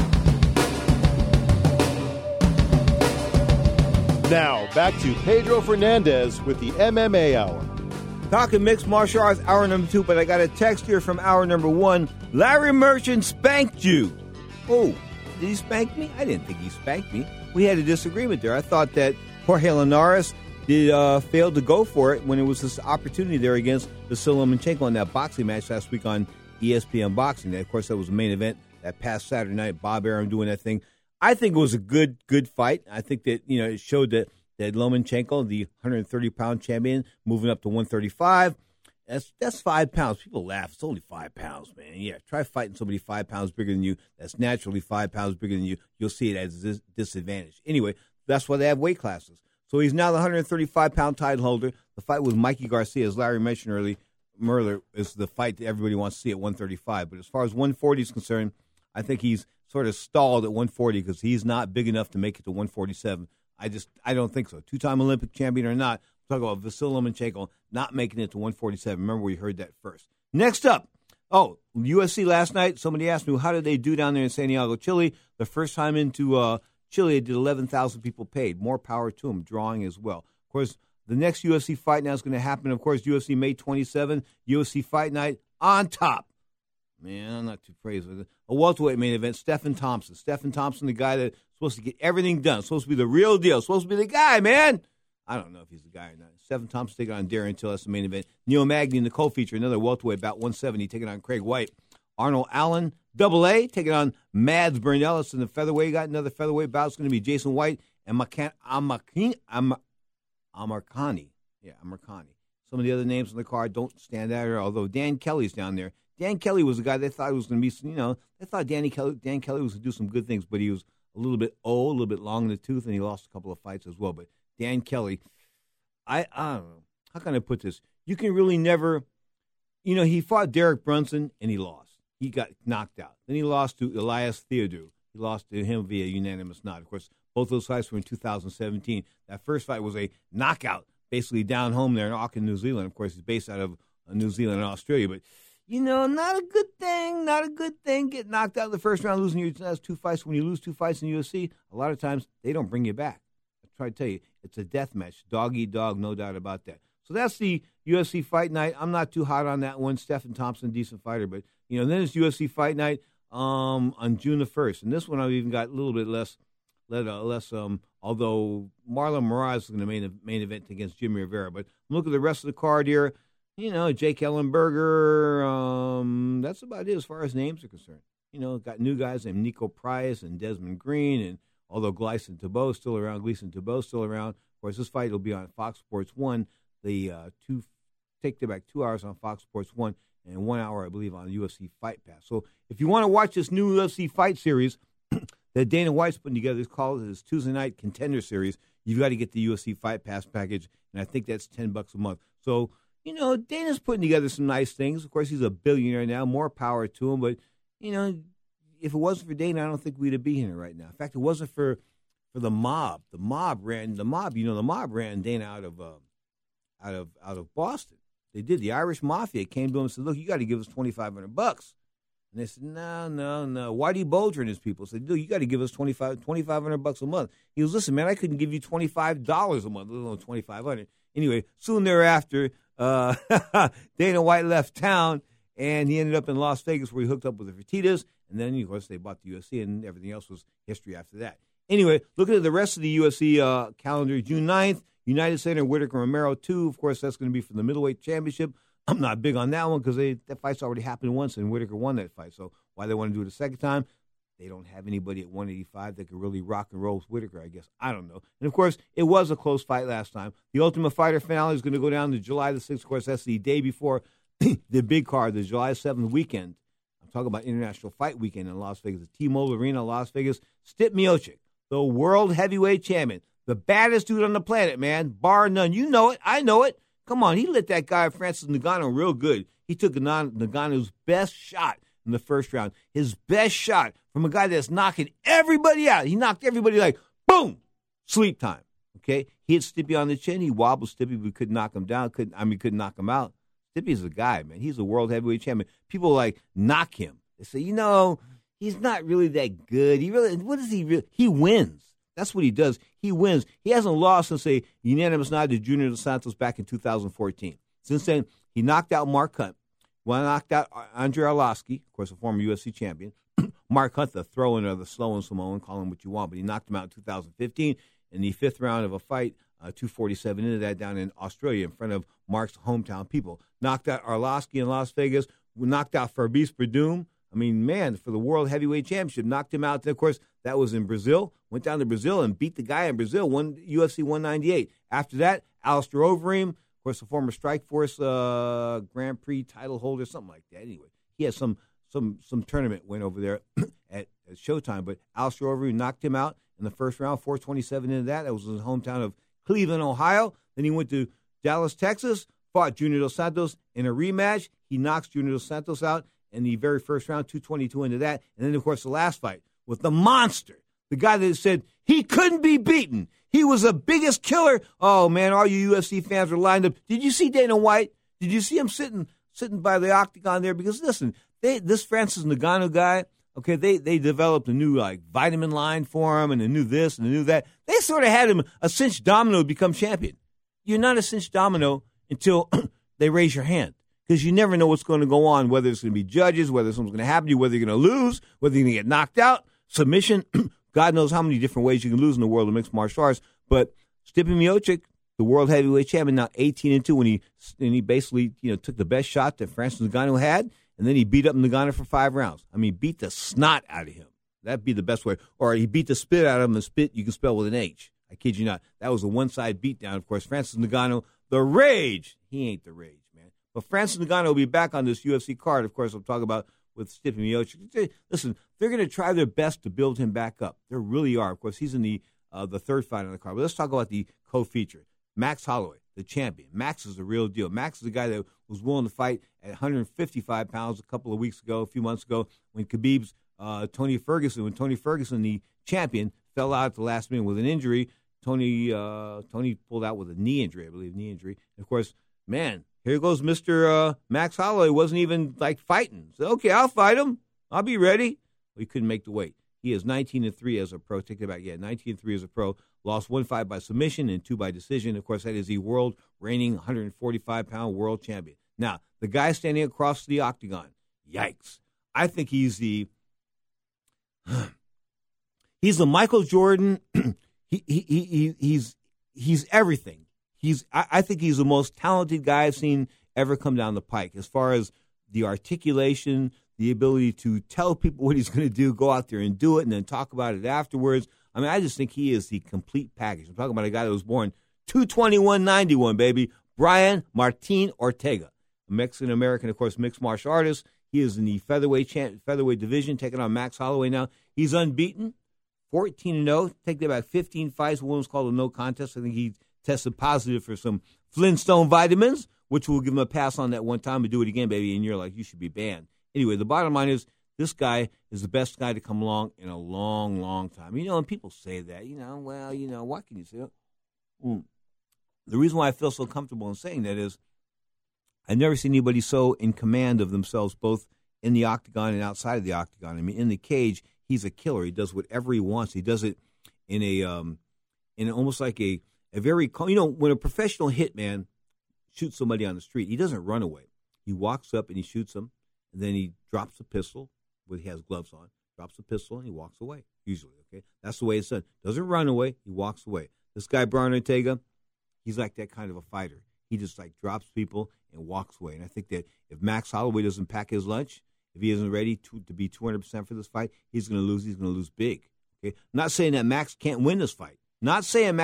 Now, back to Pedro Fernandez with the MMA Hour. Talking mixed martial arts, hour number 2, but I got a text here from hour number 1. Larry Merchant spanked you. Oh, did he spank me? I didn't think he spanked me. We had a disagreement there. I thought that Jorge Linares failed to go for it when it was this opportunity there against Vasily Lomachenko in that boxing match last week on ESPN Boxing. And of course, that was the main event that past Saturday night. Bob Arum doing that thing. I think it was a good fight. I think that, it showed that that Lomachenko, the 130-pound champion, moving up to 135. That's 5 pounds. People laugh. It's only 5 pounds, man. Yeah, try fighting somebody 5 pounds bigger than you. That's naturally 5 pounds bigger than you. You'll see it as a disadvantage. Anyway, that's why they have weight classes. So he's now the 135-pound title holder. The fight with Mikey Garcia, as Larry mentioned earlier, is the fight that everybody wants to see at 135. But as far as 140 is concerned, I think he's sort of stalled at 140 because he's not big enough to make it to 147. I don't think so. Two-time Olympic champion or not, talk about Vasily Lomachenko not making it to 147. Remember, we heard that first. Next up, UFC last night. Somebody asked me, how did they do down there in Santiago, Chile? The first time into Chile, they did 11,000 people paid. More power to them, drawing as well. Of course, the next UFC fight now is going to happen. Of course, UFC May 27, UFC Fight Night on top. Man, I'm not too praised with it. A welterweight main event, Stephen Thompson. Stephen Thompson, the guy that's supposed to get everything done. Supposed to be the real deal. Supposed to be the guy, man. I don't know if he's the guy or not. Stephen Thompson taking on Darren Till. That's the main event. Neil Magny in the co-feature, another welterweight, about 170, taking on Craig White. Arnold Allen, AA, taking on Mads Bernellis in the featherweight. You got another featherweight bout. It's going to be Jason White and Amarkani. Yeah, Amarkani. Some of the other names on the card don't stand out here, although Dan Kelly's down there. Dan Kelly was the guy they thought was going to be, they thought Dan Kelly was going to do some good things, but he was a little bit old, a little bit long in the tooth, and he lost a couple of fights as well. But Dan Kelly, I don't know. How can I put this? You can really never, he fought Derek Brunson, and he lost. He got knocked out. Then he lost to Elias Theodore. He lost to him via unanimous nod. Of course, both those fights were in 2017. That first fight was a knockout, basically down home there in Auckland, New Zealand. Of course, he's based out of New Zealand and Australia, but not a good thing. Not a good thing. Get knocked out in the first round, losing your last 2 fights. When you lose 2 fights in the UFC, a lot of times they don't bring you back. I try to tell you, it's a death match. Dog eat dog, no doubt about that. So that's the UFC Fight Night. I'm not too hot on that one. Stephen Thompson, decent fighter. But, then it's UFC Fight Night on June the 1st. And this one I've even got a little bit less although Marlon Moraes is going to main event against Jimmy Rivera. But look at the rest of the card here. Jake Ellenberger, that's about it as far as names are concerned. Got new guys named Nico Price and Desmond Green, and although Gleison Tibau's still around. Of course, this fight will be on Fox Sports 1. They take back 2 hours on Fox Sports 1 and 1 hour, I believe, on UFC Fight Pass. So if you want to watch this new UFC fight series that Dana White's putting together, it's called his Tuesday Night Contender Series, you've got to get the UFC Fight Pass package, and I think that's $10 a month. So, Dana's putting together some nice things. Of course, he's a billionaire now. More power to him. But, if it wasn't for Dana, I don't think we'd be here right now. In fact, it wasn't for the mob. The mob ran Dana out of Boston. They did. The Irish Mafia came to him and said, look, you got to give us $2,500. And they said, no. Whitey Bulger and his people said, look, you got to give us $2,500 a month. He goes, listen, man, I couldn't give you $25 a month, let alone $2,500. Anyway, soon thereafter, Dana White left town, and he ended up in Las Vegas where he hooked up with the Fertittas, and then, of course, they bought the UFC, and everything else was history after that. Anyway, looking at the rest of the UFC calendar, June 9th, United Center, Whittaker Romero 2. Of course, that's going to be for the middleweight championship. I'm not big on that one because that fight's already happened once, and Whittaker won that fight. So why they want to do it a second time? They don't have anybody at 185 that could really rock and roll with Whittaker, I guess. I don't know. And, of course, it was a close fight last time. The Ultimate Fighter finale is going to go down to July the 6th. Of course, that's the day before the big card, the July 7th weekend. I'm talking about International Fight Weekend in Las Vegas, the T-Mobile Arena, Las Vegas. Stipe Miocic, the world heavyweight champion, the baddest dude on the planet, man, bar none. You know it. I know it. Come on. He lit that guy, Francis Ngannou, real good. He took Ngannou's best shot in the first round. His best shot from a guy that's knocking everybody out. He knocked everybody like, boom, sleep time. Okay? He hit Stipe on the chin. He wobbled Stipe, but couldn't knock him down. Couldn't knock him out. Stipe's a guy, man. He's a world heavyweight champion. People knock him. They say, he's not really that good. He wins. That's what he does. He wins. He hasn't lost since a unanimous nod to Junior Dos Santos back in 2014. Since then, he knocked out Mark Hunt. Knocked out Andrei Arlovski, of course, a former UFC champion. Mark Hunt, the throw-in or the slow-in Samoan, call him what you want, but he knocked him out in 2015 in the 5th round of a fight, 247 into that down in Australia in front of Mark's hometown people. Knocked out Arlovski in Las Vegas. Knocked out Fabrice Verdum. I mean, man, for the World Heavyweight Championship. Knocked him out. And, of course, That was in Brazil. Went down to Brazil and beat the guy in Brazil, won UFC 198. After that, Alistair Overeem, of course, a former Strikeforce Grand Prix title holder, something like that. Anyway, he had some tournament went over there at Showtime, but Alistair Overeem knocked him out in the first round, 4:27 into that. That was in his hometown of Cleveland, Ohio. Then he went to Dallas, Texas, fought Junior Dos Santos in a rematch. He knocks Junior Dos Santos out in the very first round, 2:22 into that. And then, of course, the last fight with the monster, the guy that said he couldn't be beaten. He was the biggest killer. Oh, man, all you UFC fans were lined up. Did you see Dana White? Did you see him sitting by the octagon there? Because, listen, this Francis Ngannou guy, okay, they developed a new, vitamin line for him and a new this and a new that. They sort of had him a cinched domino to become champion. You're not a cinched domino until they raise your hand, because you never know what's going to go on, whether it's going to be judges, whether something's going to happen to you, whether you're going to lose, whether you're going to get knocked out, submission. God knows how many different ways you can lose in the world of mixed martial arts. But Stipe Miocic, the world heavyweight champion, now 18-2, when he basically took the best shot that Francis Ngannou had, and then he beat up Ngannou for 5 rounds. I mean, beat the snot out of him. That'd be the best way. Or he beat the spit out of him, and spit you can spell with an H. I kid you not. That was a one-side beatdown. Of course, Francis Ngannou, the Rage. He ain't the Rage, man. But Francis Ngannou will be back on this UFC card. Of course, I'm talking about with Stipe Miocic. Listen, they're going to try their best to build him back up. They really are. Of course, he's in the third fight on the card. But let's talk about the co-feature. Max Holloway, the champion. Max is the real deal. Max is the guy that was willing to fight at 155 pounds a few months ago, when Khabib's Tony Ferguson, the champion, fell out at the last minute with an injury. Tony pulled out with a knee injury, I believe, And of course, man, here goes Mr. Max Holloway. Wasn't even fighting. So, okay, I'll fight him. I'll be ready. Well, he couldn't make the weight. He is 19-3 as a pro. Take it back. Yeah, 19-3 as a pro. Lost 1 fight by submission and 2 by decision. Of course, that is the world reigning 145-pound world champion. Now, the guy standing across the octagon, yikes. I think he's the Michael Jordan. He's everything. I think he's the most talented guy I've seen ever come down the pike, as far as the articulation, the ability to tell people what he's going to do, go out there and do it, and then talk about it afterwards. I mean, I just think he is the complete package. I'm talking about a guy that was born 221-91, baby. Brian Martin Ortega, a Mexican-American, of course, mixed martial artist. He is in the featherweight division, taking on Max Holloway now. He's unbeaten, 14-0. Take that back, 15 fights. One was called a no contest. I think he tested positive for some Flintstone vitamins, which will give him a pass on that one time to do it again, baby, and you're like, you should be banned. Anyway, the bottom line is, this guy is the best guy to come along in a long, long time. And people say that, what can you say? The reason why I feel so comfortable in saying that is I've never seen anybody so in command of themselves, both in the octagon and outside of the octagon. I mean, in the cage, he's a killer. He does whatever he wants. He does it in almost like a very, when a professional hitman shoots somebody on the street, he doesn't run away. He walks up and he shoots them, and then he drops the pistol. He has gloves on, drops the pistol, and he walks away, usually, okay? That's the way it's done. Doesn't run away, he walks away. This guy, Brian Ortega, he's like that kind of a fighter. He just, drops people and walks away. And I think that if Max Holloway doesn't pack his lunch, if he isn't ready to be 200% for this fight, he's going to lose. He's going to lose big, okay? I'm not saying that Max can't win this fight. But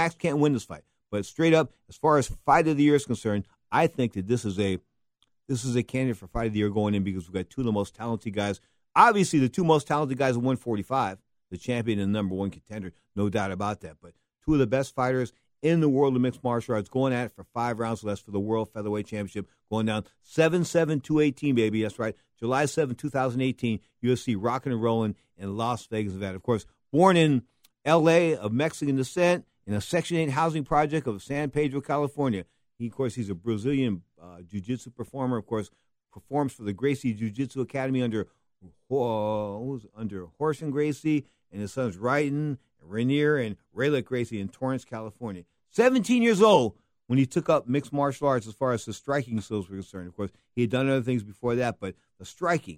straight up, as far as fight of the year is concerned, I think that this is a candidate for fight of the year going in, because we've got two of the most talented guys. Obviously, the two most talented guys are 145, the champion and the number one contender, no doubt about that. But two of the best fighters in the world of mixed martial arts going at it for 5 rounds less for the World Featherweight Championship, going down 7/7/2018, baby. That's right. July 7, 2018, UFC rocking and rolling in Las Vegas, Nevada. Of course, born in L.A. of Mexican descent in a Section 8 housing project of San Pedro, California. He's a Brazilian jiu-jitsu performer. Of course, performs for the Gracie Jiu-Jitsu Academy under Horson Gracie and his sons Ryden, Rainier, and Rayleigh Gracie in Torrance, California. 17 years old when he took up mixed martial arts as far as his striking skills were concerned. Of course, he had done other things before that, but the striking,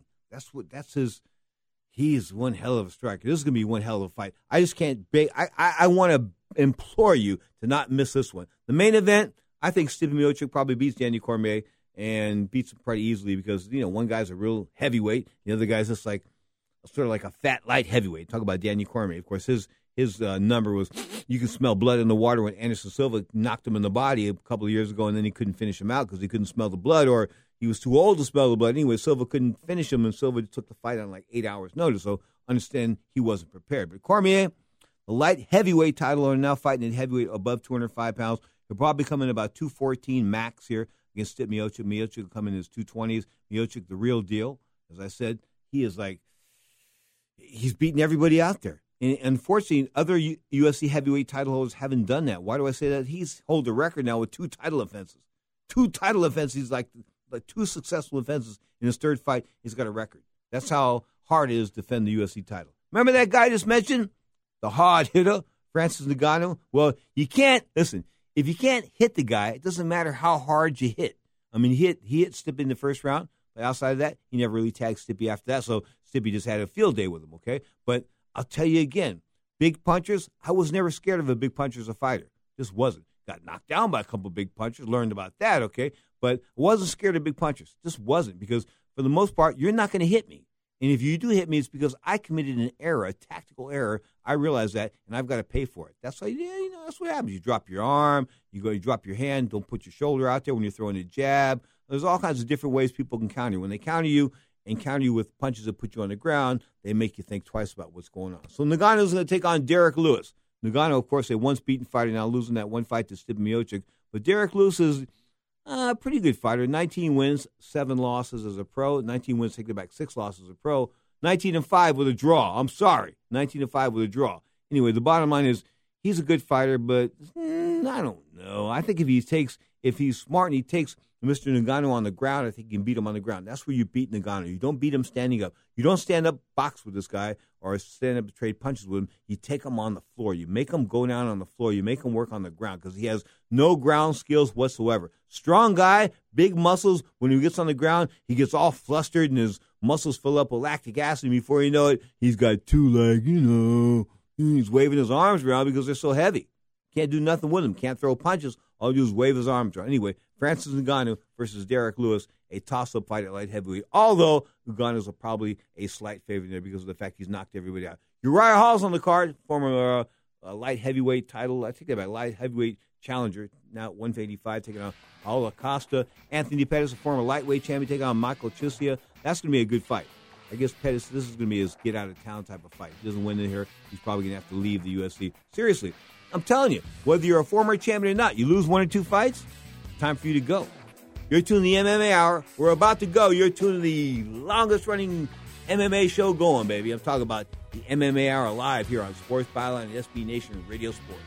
he's one hell of a striker. This is going to be one hell of a fight. I just can't I want to implore you to not miss this one. The main event, I think Stipe Miocic probably beats Daniel Cormier and beats him pretty easily, because, one guy's a real heavyweight. The other guy's just like sort of like a fat light heavyweight. Talk about Daniel Cormier. Of course, his number was you can smell blood in the water when Anderson Silva knocked him in the body a couple of years ago, and then he couldn't finish him out because he couldn't smell the blood, or he was too old to smell the blood. Anyway, Silva couldn't finish him, and Silva took the fight on like 8 hours' notice. So understand he wasn't prepared. But Cormier, the light heavyweight title, are now fighting at heavyweight above 205 pounds. He'll probably come in about 214 max here against Stipe Miocic. Miocic will come in his 220s. Miocic, the real deal. As I said, he is like, he's beating everybody out there. And unfortunately, other UFC heavyweight title holders haven't done that. Why do I say that? He's holds a record now with 2 title offenses. 2 title offenses, like 2 successful offenses in his third fight. He's got a record. That's how hard it is to defend the UFC title. Remember that guy I just mentioned? The hard hitter, Francis Ngannou? Well, you can't, listen, if you can't hit the guy, it doesn't matter how hard you hit. I mean, he hit Stipe in the first round, but outside of that, he never really tagged Stipe after that, so Stipe just had a field day with him, okay? But I'll tell you again, big punchers, I was never scared of a big puncher as a fighter. Just wasn't. Got knocked down by a couple of big punchers, learned about that, okay? But I wasn't scared of big punchers. Just wasn't, because for the most part, you're not going to hit me. And if you do hit me, it's because I committed an error, a tactical error. I realize that, and I've got to pay for it. That's why, that's what happens. You drop your arm, you drop your hand, don't put your shoulder out there when you're throwing a jab. There's all kinds of different ways people can counter you. When they counter you and counter you with punches that put you on the ground, they make you think twice about what's going on. So Ngannou's going to take on Derek Lewis. Ngannou, of course, a once-beaten fighter, now losing that one fight to Stipe Miocic. But Derek Lewis is a pretty good fighter. 19 wins, 7 losses as a pro. 19 wins, taking back 6 losses as a pro. 19-5 with a draw. I'm sorry. 19-5 with a draw. Anyway, the bottom line is he's a good fighter, but I don't know. I think if he's smart and he takes Mr. Ngannou on the ground, I think you can beat him on the ground. That's where you beat Ngannou. You don't beat him standing up. You don't stand up box with this guy or stand up to trade punches with him. You take him on the floor. You make him go down on the floor. You make him work on the ground because he has no ground skills whatsoever. Strong guy, big muscles. When he gets on the ground, he gets all flustered and his muscles fill up with lactic acid. And before you know it, he's got 2 legs, He's waving his arms around because they're so heavy. Can't do nothing with him. Can't throw punches. All he do is wave his arms around. Anyway, Francis Ngannou versus Derek Lewis, a toss-up fight at light heavyweight. Although Ngannou's probably a slight favorite there because of the fact he's knocked everybody out. Uriah Hall's on the card, former light heavyweight title. I think about light heavyweight challenger, now at 185, taking on Paulo Costa. Anthony Pettis, a former lightweight champion, taking on Michael Chiesa. That's going to be a good fight. I guess Pettis, this is going to be his get-out-of-town type of fight. If he doesn't win in here, he's probably going to have to leave the UFC. Seriously, I'm telling you, whether you're a former champion or not, you lose 1 or 2 fights, time for you to go. You're tuned to the MMA Hour. We're about to go. You're tuned to the longest-running MMA show going, baby. I'm talking about the MMA Hour live here on Sports Byline and SB Nation Radio Sports.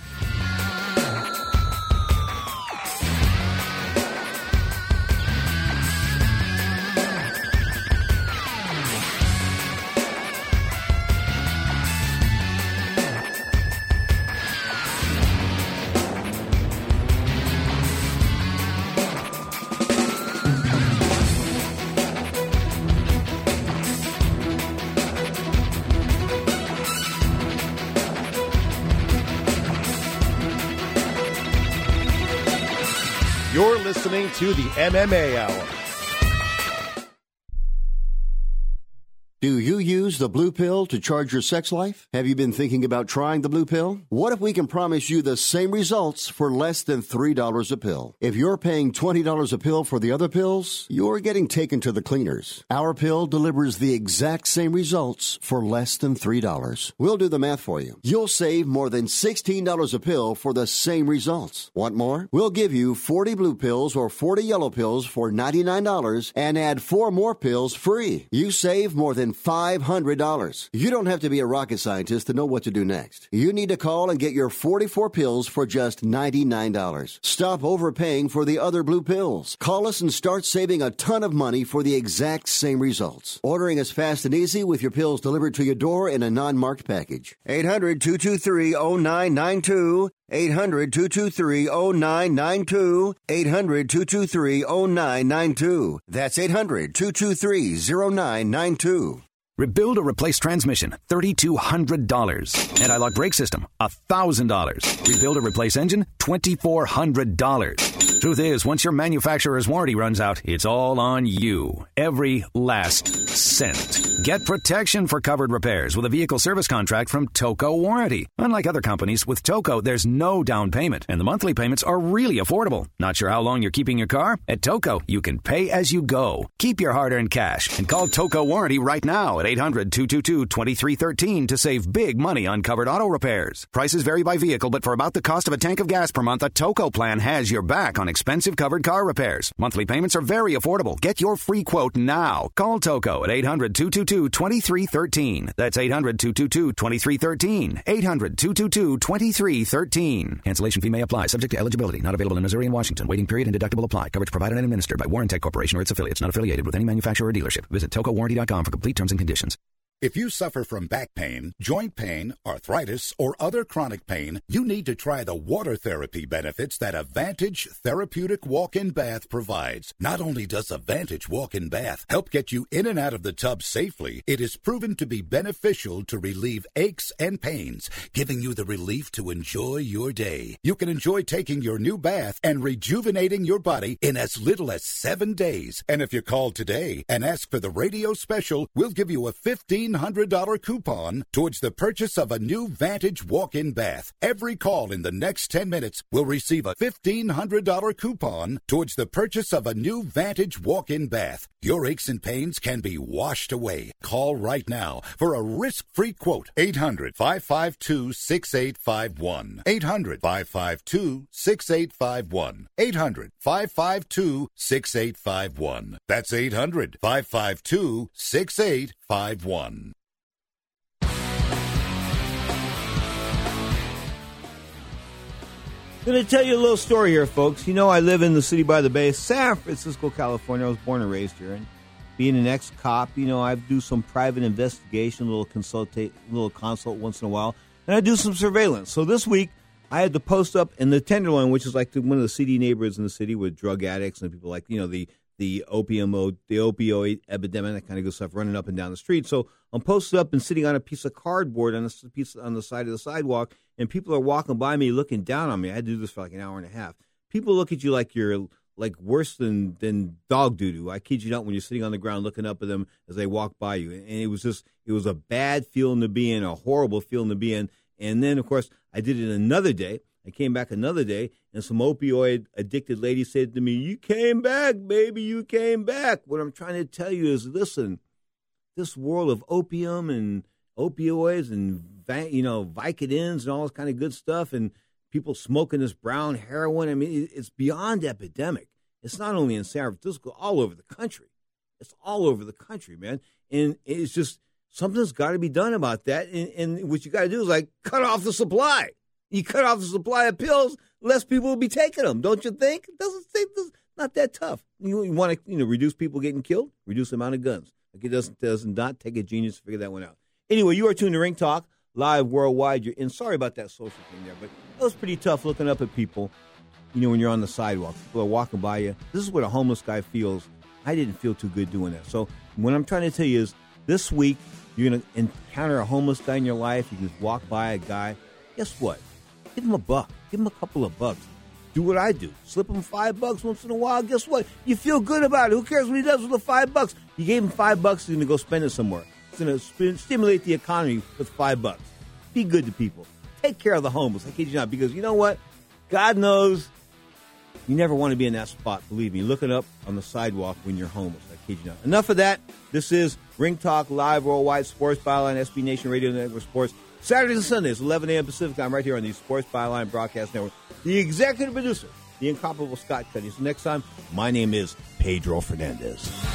You're listening to the MMA Hour. Do you use the Blue Pill to charge your sex life? Have you been thinking about trying the Blue Pill? What if we can promise you the same results for less than $3 a pill? If you're paying $20 a pill for the other pills, you're getting taken to the cleaners. Our pill delivers the exact same results for less than $3. We'll do the math for you. You'll save more than $16 a pill for the same results. Want more? We'll give you 40 blue pills or 40 yellow pills for $99 and add 4 more pills free. You save more than $500. You don't have to be a rocket scientist to know what to do next. You need to call and get your 44 pills for just $99. Stop overpaying for the other blue pills. Call us and start saving a ton of money for the exact same results. Ordering is fast and easy with your pills delivered to your door in a non-marked package. 800-223-0992. 800-223-0992. 800-223-0992. That's 800-223-0992. Rebuild or replace transmission, $3,200. Anti-lock brake system, $1,000. Rebuild or replace engine, $2,400. Truth is, once your manufacturer's warranty runs out, it's all on you. Every last cent. Get protection for covered repairs with a vehicle service contract from Toco Warranty. Unlike other companies, with Toco, there's no down payment, and the monthly payments are really affordable. Not sure how long you're keeping your car? At Toco, you can pay as you go. Keep your hard-earned cash and call Toco Warranty right now at 800-222-2313 to save big money on covered auto repairs. Prices vary by vehicle, but for about the cost of a tank of gas per month, a Toco plan has your back on expensive covered car repairs. Monthly payments are very affordable. Get your free quote now. Call Toco at 800-222-2313. That's 800-222-2313. 800-222-2313. Cancellation fee may apply. Subject to eligibility. Not available in Missouri and Washington. Waiting period and deductible apply. Coverage provided and administered by Warrantech Corporation or its affiliates. Not affiliated with any manufacturer or dealership. Visit TocoWarranty.com for complete terms and conditions. If you suffer from back pain, joint pain, arthritis, or other chronic pain, you need to try the water therapy benefits that Advantage Therapeutic Walk-In Bath provides. Not only does Advantage Walk-In Bath help get you in and out of the tub safely, it is proven to be beneficial to relieve aches and pains, giving you the relief to enjoy your day. You can enjoy taking your new bath and rejuvenating your body in as little as 7 days. And if you call today and ask for the radio special, we'll give you a $1,500 coupon towards the purchase of a new Vantage walk-in bath. Every call in the next 10 minutes will receive a $1,500 coupon towards the purchase of a new Vantage walk-in bath. Your aches and pains can be washed away. Call right now for a risk-free quote. 800-552-6851. 800-552-6851. 800-552-6851. That's 800-552-6851. I'm going to tell you a little story here, folks. You know, I live in the city by the bay, San Francisco, California. I was born and raised here. And being an ex-cop, you know, I do some private investigation, a little consult once in a while. And I do some surveillance. So this week, I had to post up in the Tenderloin, which is like one of the seedy neighborhoods in the city with drug addicts and people like, you know, the opioid epidemic, that kind of good stuff running up and down the street. So I'm posted up and sitting on a piece of cardboard on the side of the sidewalk, and people are walking by me looking down on me. I had to do this for like an hour and a half. People look at you like you're like worse than dog doo-doo. I kid you not, when you're sitting on the ground looking up at them as they walk by you. And it was a bad feeling to be in, a horrible feeling to be in. And then, of course, I did it another day. I came back another day, and some opioid-addicted lady said to me, "You came back, baby, you came back." What I'm trying to tell you is, listen, this world of opium and opioids and, you know, Vicodins and all this kind of good stuff, and people smoking this brown heroin, I mean, it's beyond epidemic. It's not only in San Francisco, all over the country. It's all over the country, man. And it's just, something's got to be done about that. And what you got to do is, like, cut off the supply. You cut off the supply of pills, less people will be taking them, don't you think? It's not that tough. You want to, reduce people getting killed, reduce the amount of guns. Like, it does not take a genius to figure that one out. Anyway, you are tuned to Ring Talk, live worldwide. And sorry about that social thing there, but it was pretty tough looking up at people, when you're on the sidewalk. People are walking by you. This is what a homeless guy feels. I didn't feel too good doing that. So what I'm trying to tell you is, this week, you're going to encounter a homeless guy in your life. You can walk by a guy. Guess what? Give him a buck. Give him a couple of bucks. Do what I do. Slip him $5 once in a while. Guess what? You feel good about it. Who cares what he does with the $5? You gave him $5. He's going to go spend it somewhere. It's going to stimulate the economy with $5. Be good to people. Take care of the homeless. I kid you not. Because you know what? God knows you never want to be in that spot. Believe me. Looking up on the sidewalk when you're homeless. I kid you not. Enough of that. This is Ring Talk Live Worldwide Sports Byline, SB Nation Radio Network Sports. Saturdays and Sundays, 11 a.m. Pacific time, right here on the Sports Byline Broadcast Network. The executive producer, the incomparable Scott Cuddy. So next time, my name is Pedro Fernandez.